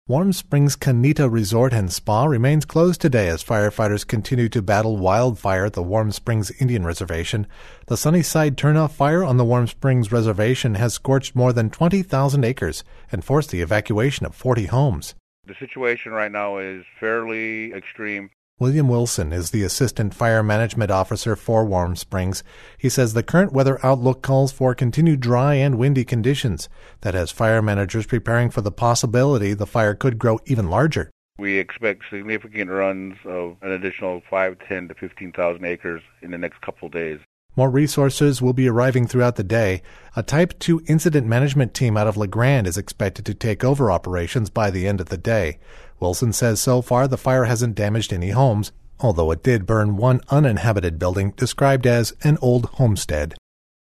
Warm Springs Canita Resort and Spa remains closed today as firefighters continue to battle wildfire at the Warm Springs Indian Reservation. The Sunnyside Turnoff Fire on the Warm Springs Reservation has scorched more than 20,000 acres and forced the evacuation of 40 homes. The situation right now is fairly extreme. William Wilson is the Assistant Fire Management Officer for Warm Springs. He says the current weather outlook calls for continued dry and windy conditions. That has fire managers preparing for the possibility the fire could grow even larger. We expect significant runs of an additional 5, 10 to 15,000 acres in the next couple of days. More resources will be arriving throughout the day. A Type 2 incident management team out of La Grande is expected to take over operations by the end of the day. Wilson says so far the fire hasn't damaged any homes, although it did burn one uninhabited building described as an old homestead.